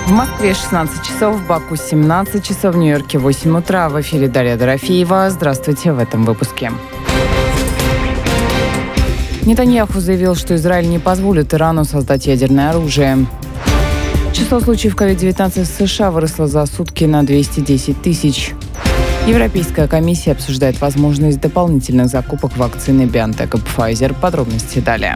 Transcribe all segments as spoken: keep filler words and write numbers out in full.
В Москве шестнадцать часов, в Баку семнадцать часов, в Нью-Йорке восемь утра. В эфире Дарья Дорофеева. Здравствуйте в этом выпуске. Нетаньяху заявил, что Израиль не позволит Ирану создать ядерное оружие. Число случаев ковид девятнадцать в США выросло за сутки на двести десять тысяч. Европейская комиссия обсуждает возможность дополнительных закупок вакцины BioNTech и Pfizer. Подробности далее.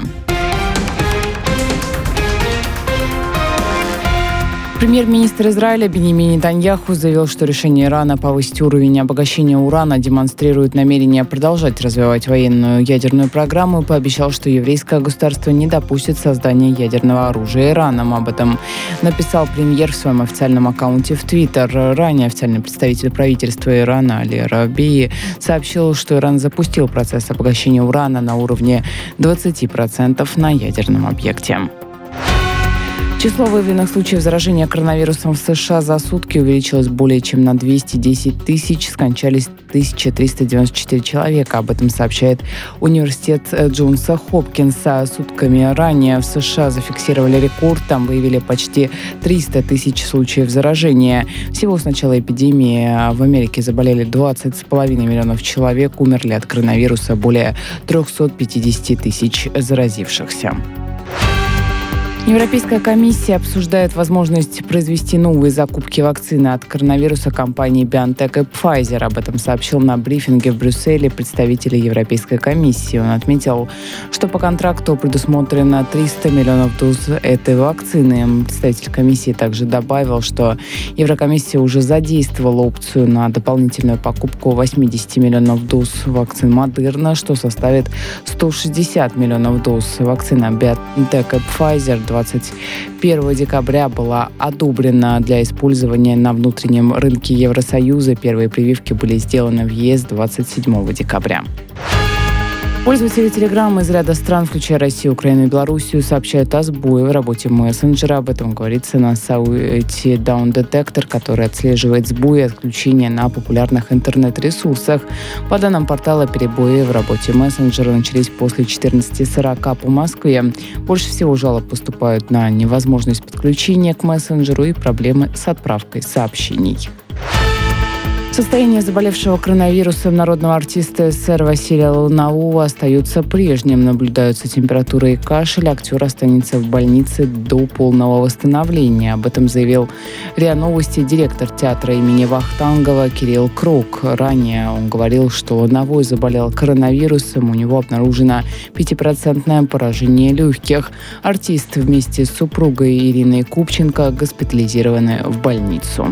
Премьер-министр Израиля Биньямин Нетаньяху заявил, что решение Ирана повысить уровень обогащения урана демонстрирует намерение продолжать развивать военную ядерную программу и пообещал, что еврейское государство не допустит создания ядерного оружия Ираном. Об этом написал премьер в своем официальном аккаунте в Твиттер. Ранее официальный представитель правительства Ирана Али Рабии сообщил, что Иран запустил процесс обогащения урана на уровне двадцать процентов на ядерном объекте. Число выявленных случаев заражения коронавирусом в США за сутки увеличилось более чем на двести десять тысяч. Скончались тысяча триста девяносто четыре человека. Об этом сообщает университет Джонса Хопкинса. Сутками ранее в США зафиксировали рекорд. Там выявили почти триста тысяч случаев заражения. Всего с начала эпидемии в Америке заболели двадцать с половиной миллионов человек. Умерли от коронавируса более триста пятьдесят тысяч заразившихся. Европейская комиссия обсуждает возможность произвести новые закупки вакцины от коронавируса компании BioNTech и Pfizer. Об этом сообщил на брифинге в Брюсселе представитель Европейской комиссии. Он отметил, что по контракту предусмотрено триста миллионов доз этой вакцины. Представитель комиссии также добавил, что Еврокомиссия уже задействовала опцию на дополнительную покупку восемьдесят миллионов доз вакцин Moderna, что составит сто шестьдесят миллионов доз. Вакцина BioNTech и Pfizer двадцать первого декабря была одобрена для использования на внутреннем рынке Евросоюза. Первые прививки были сделаны в ЕС двадцать седьмого декабря. Пользователи Telegram из ряда стран, включая Россию, Украину и Белоруссию, сообщают о сбое в работе мессенджера. Об этом говорится на сайте Down Detector, который отслеживает сбои и отключения на популярных интернет-ресурсах. По данным портала, перебои в работе мессенджера начались после четырнадцати сорока по Москве. Больше всего жалоб поступают на невозможность подключения к мессенджеру и проблемы с отправкой сообщений. Состояние заболевшего коронавирусом народного артиста СССР Василия Лунового остается прежним. Наблюдаются температура и кашель. Актер останется в больнице до полного восстановления. Об этом заявил РИА Новости директор театра имени Вахтангова Кирилл Крок. Ранее он говорил, что Луновой заболел коронавирусом. У него обнаружено пятипроцентное поражение легких. Артист вместе с супругой Ириной Купченко госпитализированы в больницу.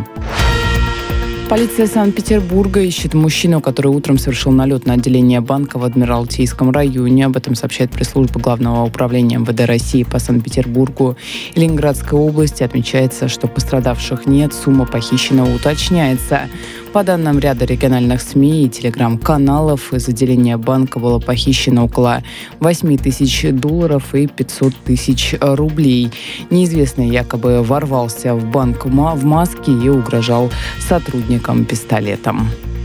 Полиция Санкт-Петербурга ищет мужчину, который утром совершил налет на отделение банка в Адмиралтейском районе. Об этом сообщает пресс-служба Главного управления эм вэ дэ России по Санкт-Петербургу и Ленинградской области. Отмечается, что пострадавших нет, сумма похищенного уточняется. По данным ряда региональных СМИ и телеграм-каналов, из отделения банка было похищено около восемь тысяч долларов и пятьсот тысяч рублей. Неизвестный якобы ворвался в банк в маске и угрожал сотрудникам пистолетом.